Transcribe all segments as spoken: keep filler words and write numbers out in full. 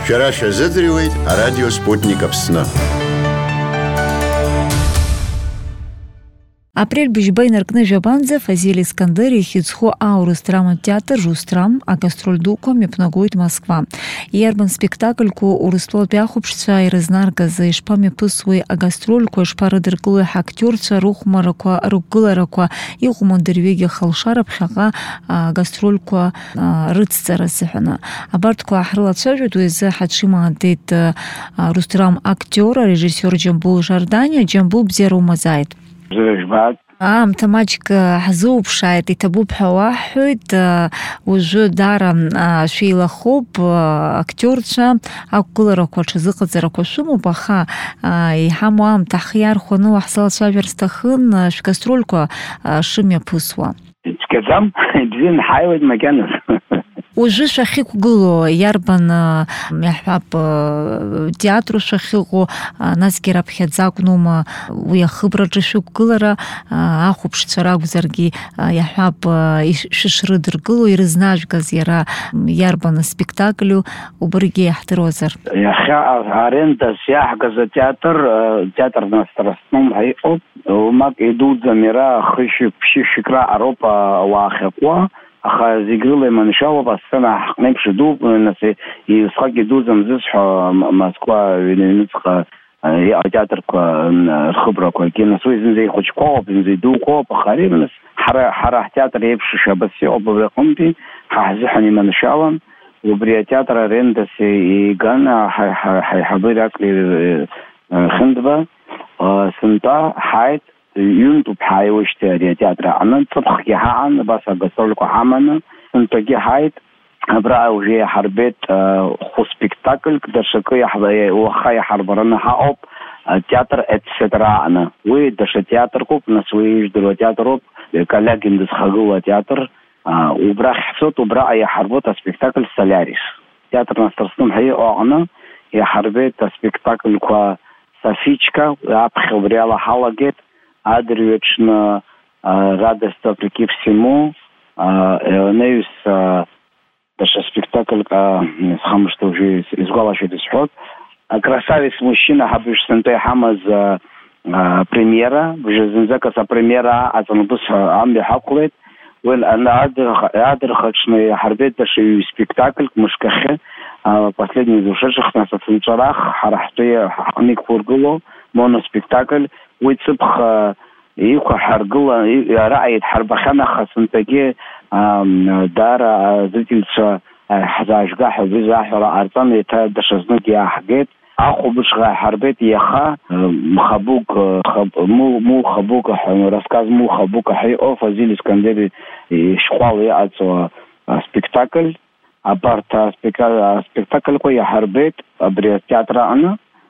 Шәара шәазыӡырҩуеит арадио Спутник Аԥсны. Апрель быжьба инаркны жәабанӡа Фазиль Искандер ихьыӡху аурыс драматә театр Рустрам агастроль дуқәа мҩаԥнагоит Москва. Иарбан спектакльқәа Урыстәылатәи ахәаԥшцәа ирызнаргаз ишԥамҩаԥысуеи агастрольқәа, ишԥарыдыркылои ҳактиорцәа рыхәмарақәа, рықәгыларақәа, иҟоума дырҩегьых алшара ԥхьаҟа агастрольқәа рыцҵара азыҳәаны. Абарҭқәа ҳрылацәажәоит уи азы ҳаҽимаадеит Рустрам актиор, арежиссер Џьамбул Жардани. Џьамбул, бзиара умазааит. Аамҭа маҷк ҳзуԥшааит, иҭабуп ҳәа уаҳҳәоит. Уажәы даара шәеилахоуп актиорцәа, ақәгыларақәа аҽазыҟаҵарақәа шәымоуп, аха иҳамоу аамҭа ҳхиархәаны уаҳзалацәажәар сҭахын шәгастрольқәа шымҩаԥысуа. Цәгьаӡам, ибзианы ҳааиуеит макьаназ. Уажәы шәахьықәгылоу иарбан иаҳҳәап театру шәахьыҟоу, насгьы раԥхьаӡа акәнума уи ахыбраҿы шәықәгылара, ахәаԥшцәа ракәзаргьы иаҳҳәап шәышрыдыркыло, ирызнажәгаз иара иарбан спектаклю убаргьы иаҳдыруазар. Иахьа арендас иаҳгаз атеатр, театр на Страстном ҳаиҟоуп, умак идуӡӡам иара хышьҩык-ԥшьышьҩыкра ароуп ауаа ахьакуа. Аха зегь рыла иманшәалоуп, асцена ҳҟнеиԥш идууп, нас исҟак идуӡӡам зысҳәо Москва ҩны-ҩныҵҟа иҟоу атеатрқәа рхыбрақәагьы, нас уи зынӡа ихәыҷқәоуп, зынӡа идуқәоуп, аха ари нас ҳара ҳтеатр еиԥш шабас иҟоуп абри аҟынтәи, ҳа ҳзыҳәан иманшәалан, убри атеатр арендас иган ҳаиҳабы Ираклий Хындба, сынтәа ҳааит. Ҩынтәуп ҳааиуеижьҭеи ари атеатр аҟны, ҵыԥхгьы ҳаҟан, абас агастрольқәа ҳаманы, сынтәагьы ҳааит. Абра уже иаҳарбеит хәы-спектакльк, даҽакы уаха иаҳарбараны ҳаҟоуп театр Етцетера аҟны. Уи даҽа театркуп, нас уи ижәдыруа театруп, Калягин дызхагылоу атеатр. Убрахь ҳцоит, убраҟа иаҳарбоит аспектакль Солярис. Театр на Страстном ҳаиҟоу аҟны иаҳарбеит аспектакльқәа Софичка, аԥхьа убри ала ҳалагеит. Адырҩаҽны радость вопреки всему, Элнеус даҽа спектакльк схамышҭуа уже изгәалашәоит исҳәоит. Красавец мужчина ҳабыжә сынтәа иҳамаз премиера, быжь зынӡакас апремиера аҵанбыс амҩа ҳақәлеит. Уи адырхаҽны иаҳарбеит даҽа спектакльк мышкахьы, последний из ушедших нас ацынҵәарах ҳара ҳтәы ҳҟны иқәургылоу моноспектакль. Уи ҵыԥх иқәаҳаргыла араҟа иҭҳарбахьан, аха сынтәагьы даара азрительцәа ҳзаажәга ҳәа убри заҳәара ҟарҵан, еиҭа даҽазныкгьы иааҳгеит. Ахәылбыҽха иаҳарбеит иаха Мхабук, Му Хабук, рассказ Му Хабук ҳаиҟоу Фазиль Искандер ишҟәала иҟаҵоу спектакль. Абарҭ аспектакльқәа иаҳарбеит абри атеатр аҟны.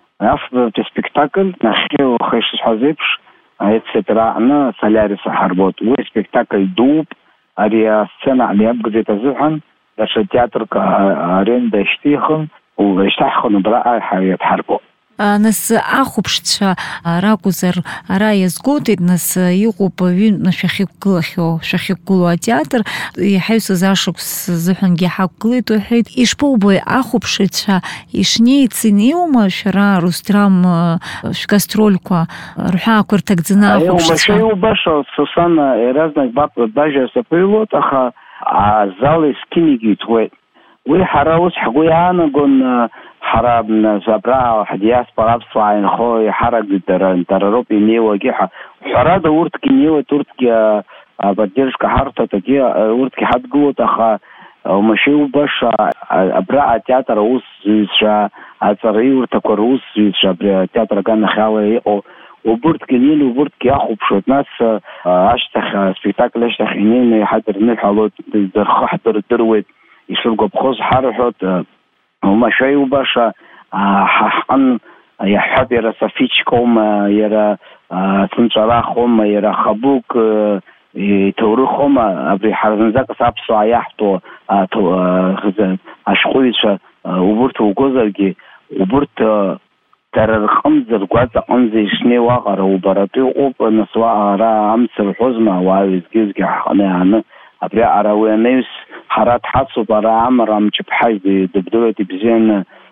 Аф спектакль нахьхьи уаха ишысҳәаз еиԥш Етцетера аҟны Солярис иаҳарбоит. Уи спектакль дууп, ари асцена аҟны иабгазеит азыҳәан даҽа театрк аренда ишьҭихын, ишьҭаҳхын убраҟа иаԥҳарбоит. Нас ахәаԥшцәа ракәзар ара иазгәоуҭеит, нас иҟоуп ҩынтәны шәахьықәгылахьоу, шәахьықәгылоу атеатр, иҳаҩсыз ашықәс зыҳәангьы ҳақәгылеит уҳәеит. Ишԥоубои ахәаԥшыцәа ишнеиц инеиуама шәара Рустрам шәгастрольқәа рҳәаақәа рҭагӡаны ахәаԥшцәа? Иубаша, Сусана иаразнак бажьа саԥыҩлоит, аха азал есқьынагьы иҭуеит. Уи ҳара ус ҳгәы иаанагон ҳара абра ҳдиаспора аԥсуаа инхо иҳаракӡеит дара роуп инеиуагьы. Ҳәарада урҭгьы инеиуеит, урҭгьы аподдержка ҳарҭатагьы урҭгьы ҳадгылоит, аха омашьа иубаша абраҟа атеатр аусзуҩцәа, аҵараиурҭақәа русзуҩцәа абри атеатр аганахь ала иҟоу убырҭгьы инеины убырҭгьы иахәаԥшуеит. Нас ашьҭахь аспектакль ашьҭахь инеины иаҳа дырныҳәалоит, рхы ҳдырдыруеит, ишыргәаԥхоз ҳарҳәоит. Омашьа иубаша ҳаҳҟан иаҳҳәап иара Софичкоума, иара цынҵәарахоума, иара Хабук иҭоурыхоума, абри ҳара зынӡакас аԥсуаа иаҳҭо ашәҟәыҩҩцәа убырҭ угозаргьы, убырҭ дара рҟынӡа ргәаҵа аҟынӡа ишнеиуа аҟара убаратәы иҟоуп. Нас уаҟа ара амца рҳәозма ауаа ҩызгьы-ҩызгьы ҳҟны иааны абри аҟара уи анаҩс ҳара дҳацуп, ара амара амҷыԥҳа дыбдыруеит ибзианы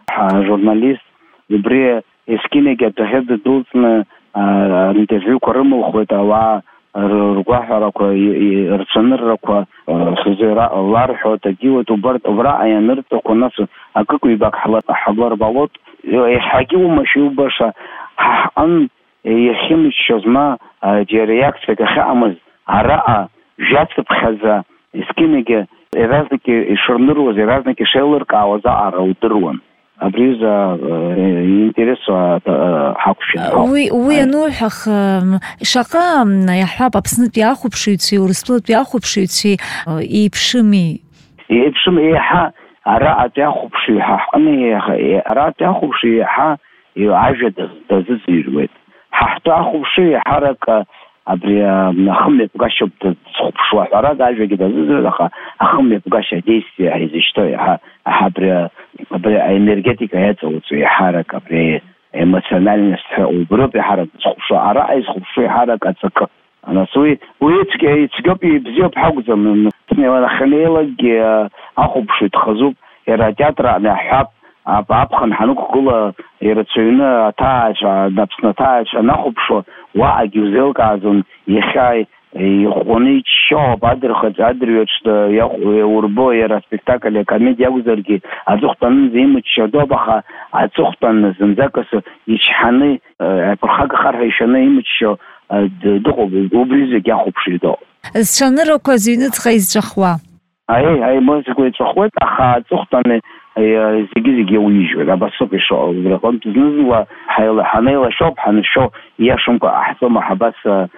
журналист убри эскинеге тахед дулцна интервью корымыл хойта ргвахараква рцаныраква хзира лархо тагиот убарт вра аянырт конас акуй бак хабар балот يحكيوا مشيو باشا أن يخيم الشزما دي رياكسيا كخامز عراء جات بخزا إسكينيجا إرازنك شرنرو إرازنك شيلر كعوزا عراء ودروان أبريزا ينترسوا حقوشين وي وي نوحخ شقا يحب بسنت بياخو بشيتي ورسلت بياخو بشيتي يبشمي يبشمي إيحا عراء تأخذ شيء أني عراء تأخذ شيء ح يعجد تزيد ويد حتأخذ شيء حركة أبري نخمل بقشة بتصخب شوي عراء عجد تزيد لخا أخمل بقشة ديسي هيزشتوي ح أبري أبري إنرجيتيك هيتوتي حركة أبري إيموشنال وبروبي حركة تصخب شوي عراء يصخب شوي حركة تسكر أنا سوي ويتك يتجبي بزيب حوزة من وانا خليلك أخو بشو يتخزوب يرى تياتر أنا حاب أبخن حنوك كله يرتسوينا تاج نفسنا تاج ناخو بشو واقع يوزيلك عزون يخاي يخوني شو بادر خد أدري يوش يوربو يرى سبيكتاكل كميديا وزرقي أزوختن زيمت شدو بخا أزوختن زنزاكس يشحني برخاك خارها يشحني يمت شو دقو وبريزك ياخو بشيدو الشنر وكازينت خيز جخوا أي أي موسيقى يتخوت أخا تختن زيجي زيجي ويجوا لا بس في شو قلت نزوا حيلا حنيلا شوب حنشو ياشم كأحسن محبس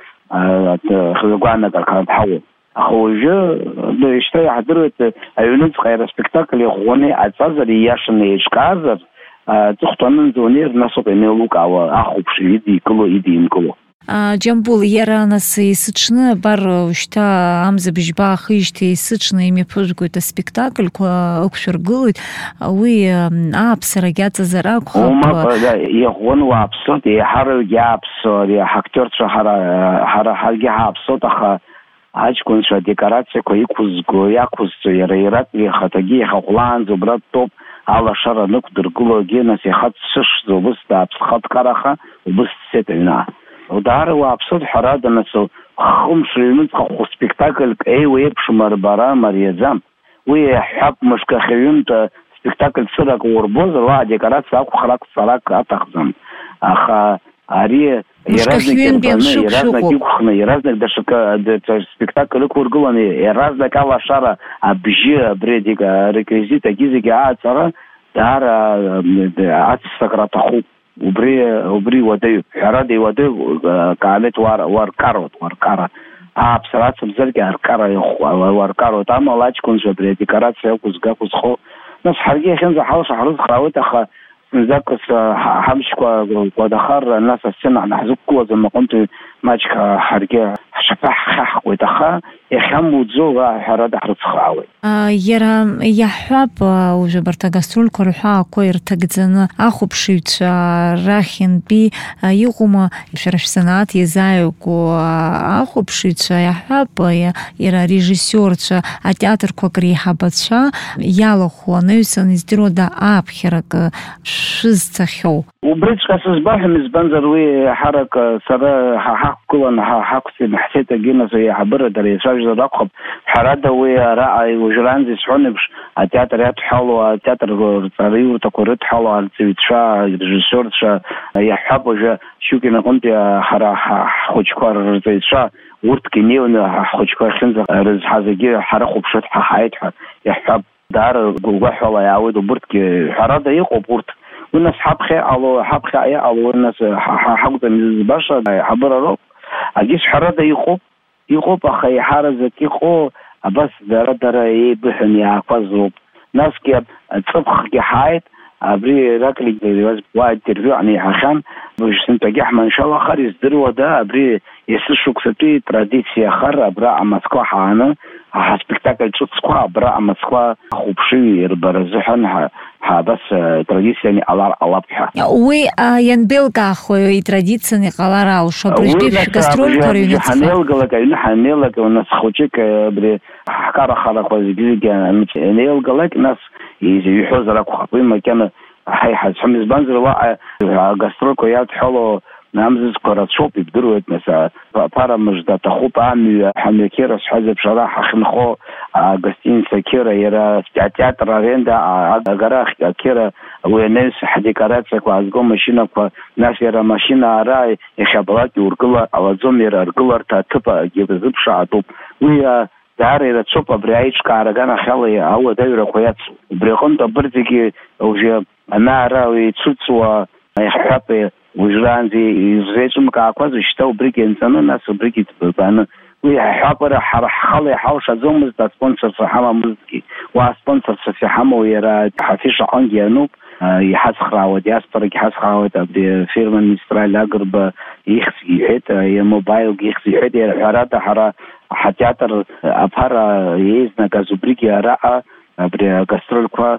خلقنا كان تحول أخو جو يشتري حضرت أيونت خير سبيكتاكل يخوني أتصل ياشن يشكازر تختن زونير نصب إنيلوك أو أخو بشيدي كله إيدي كله جنبول يرانس يسچنا بار وشتا عمز بجبا خيشتي يسچنا يمي بوزقويتا سبيكتاكل كوا اكشرقويت وي ابس رجات زراك خوب وما يغون وابسوت يحرر جابسوت يحكتور شحرا حرا حلقي حابسوت أخا هاج كون شا ديكاراتسي كو يكوزقو يكوزو يريرات يخطاقي خقلان زبرات توب على شرا نقدر قلو جيناس يخط سش زوبست ابس خط كارخا وبست سيتنا ودار وابسط حرادة نسو خمس يومين خو سبيكتاكل اي ويب شمار برا مريزام ويحب مشكا خيون سبيكتاكل سرق وربوز وا ديكارات ساق خلاق سلاك اتخزم اخا اري يرازنك بينشوك شوكو يرازنك دشكا سبيكتاكل كورغلاني يرازنك على شارع ابجي بريديك ريكويزيتا جيزيك عاد صار دار عاد سكرات خو وبري وبري ودي حرادي ودي كانت وار وار كاروت وار كارا آ بسرعة بزرق هالكارا يخو وار كاروت أما لاج كون جبري ديكارات سيوكوز جاكوز خو ناس حرقية خنزة حوش حروز خراوت أخا نزاكس حمش كوا ودخار الناس السنة نحزوك كوا زي ما كنت ماجك حرقية شفاح خاح ويتخا يخم وتزوغ حرادة حروز خراوي يرى يحب وجبرت جاسترول كروحا كوير تجزن أخو بشيت راخن بي يقوم بشرش سنوات يزايق وأخو بشيت يحب يرى ريجيسور التياتر كوكري حبتشا يالخو نيسن يزدرو دا أبخرك شزتخو وبريتش كاسس باهم زبنزر وي حركة سر حق كلن حق في محسيته جينا زي حبر دري ساجد رقب حرادة وي رأي وجران زي سحونبش التياتر يتحلو التياتر تريو تقريت حلو التيتشا ريجيسور شا يحب وجا شو كنا كنت حرا خوشكار زيتشا ورد كنيون خوشكار خنزة رز حزجي حرا خوبشت حايتها يحب دار جوا حلا يعود وبرد كحرادة يقو برد والناس حبخي على حبخي أيه على والناس حقد من البشر حبر رو أجيش حرادة يخوب يخوب أخي حارزة يخو بس دار دار يبحن يعفزوب ناس كي تصبخ كحايت أبري راكلي جواز واحد ترفيع يعني عشان باش نتجح ما إن شاء الله خارج دروا ده أبري يسشوا كسبتي تراديسيا خر أبرا مسكوا حانا سبيكتاكل شو سكوا أبرا مسكوا خوبشي برزحن ها بس تراديسيا يعني على على بحا وي ينبلغ أخوي تراديسيا نقالارا وشو بريجبي في كاسترول كورينيت حنيلغ لك إنه حنيلغ والناس خوشك بري حكارة خلاص وزيجي نيلغ لك ناس يجي يحوز لك خطوين ما كان حيحز حمز بنزل واقع غاسترول كويات حلو نعمز كرة شوبي بدروت مثلا بارا مجد تخوط عمي حمي كيرا حزب شراح خنخو غاستين سكيرا يرا تياتر ريندا غراخ كيرا وينس حديكارات سك وازقوم ماشينا ناس يرا ماشينا راي يخبرات ورقلا او زوم يرا رقلا تاتبا يبزب شعطوب ويا داري تشوبا بريعيش كارغانا خلي هو دايره كويات بريقون تبرتكي وجه انا راوي تشوتسوا يحبي وجرانزي يزيتم كاكواز يشتاو بريكي انسانو ناس بريكي تبانا ويحبر خلي حوش زومز دا سبونسر صحامة مزكي وسبونسر صحامة ويرا حفيش عندي انوب يحسخرا ودياسبرا يحسخرا ودي فيرما مسترا لاقرب يخسي حيت يا موبايل يخسي حيت يا حراتا حرا حتياتر أبهر يزنا كازوبريكي راء بري كاسترول كوا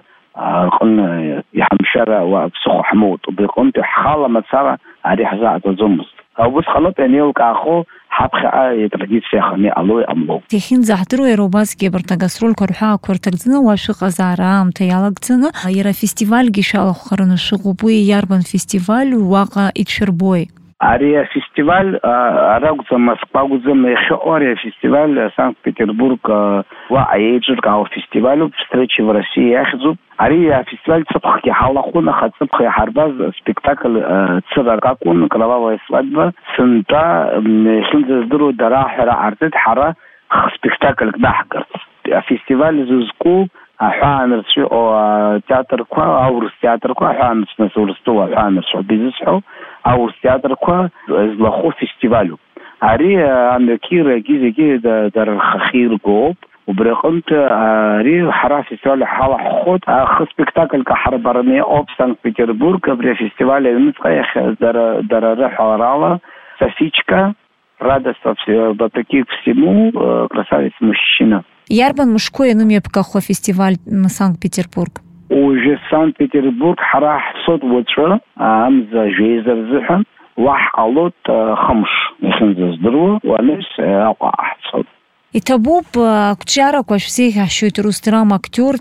قلنا يحمشرا وبسخو حموت وبيقومت حالة متصارة عادي حزاعة زومز أو بس خلط يعني كأخو حبخة يترديد سيخني ألوي أملو تخين زحترو يروباسكي برتاغاسرول كروحا كورتاغزنا واشق أزارام تيالغزنا يرا فيستيفال جيشال خرن الشغوبوي ياربن فيستيفال واقع إتشربوي Ария фестиваль, арагуца Москва гузем еще ария фестиваль Санкт-Петербург ва аеджер кау фестивалю встречи в России яхзу. Ария фестиваль цепхи халахуна хацепхи харбаз спектакль циракакун кровавая свадьба сынта хинзездуру дарахера артет хара спектакль дахгарт. Фестиваль зузку حانر شو أو تياتر كوا أو تياتر كوا حانر مسؤول استوى حانر شو بيزحو أو تياتر كوا لخو فيستيفالو عري أمريكير جيزي جي در خخير جوب وبرقمت عري حرا فيستيفال حلا خود خ سبيكتاكل كحرب برمي أوب سانكت بيتربورغ بري فيستيفال ينتقى در در رحلة سفيتشكا радость вопреки всему красавец мужчина. Ярбан мужской нуме покахо фестиваль на Санкт-Петербург. Уже Санкт-Петербург حرح صوت وتر امز جيزر زحم واح алот خمش يخنز درو ونفس اقع صوت Итабуб кучара кош всех ашут рустрам актер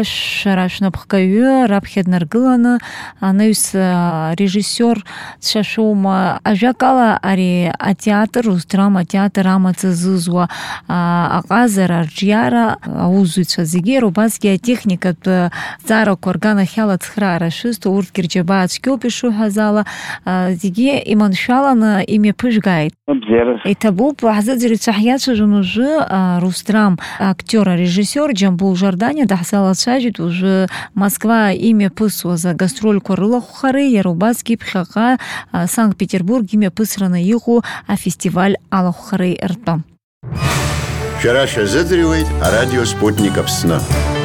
шарашна бхкаю рабхеднаргылана анус режиссер шашума ажакала ари театр рустрама театр амацызызва аказара ржиара аузуца зигеру баски техника цара коргана хяла цхрара шусто урт кирчебацкё пишу хазала зиге иманшалана имя пыжгайт Итабуб хазадри цахяца жунужы Рустрам актер, режиссер Джамбул Жордания дахсала цажит уже Москва имя пысу за гастроль корыла хухары Ярубацкий пхака Санкт-Петербург имя пысрана юху а фестиваль ала хухары ртам. Вчера разыгрывает радио «Спутник Сна».